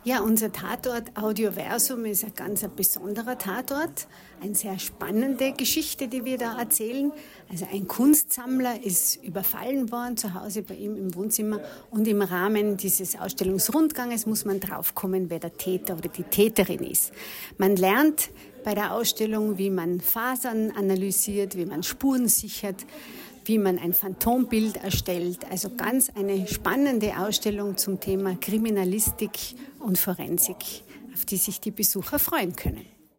Ja, unser Tatort Audioversum ist ein ganz besonderer Tatort. Eine sehr spannende Geschichte, die wir da erzählen. Also ein Kunstsammler ist überfallen worden zu Hause bei ihm im Wohnzimmer und im Rahmen dieses Ausstellungsrundganges muss man draufkommen, wer der Täter oder die Täterin ist. Man lernt bei der Ausstellung, wie man Fasern analysiert, wie man Spuren sichert, wie man ein Phantombild erstellt. Also ganz eine spannende Ausstellung zum Thema Kriminalistik und Forensik, auf die sich die Besucher freuen können.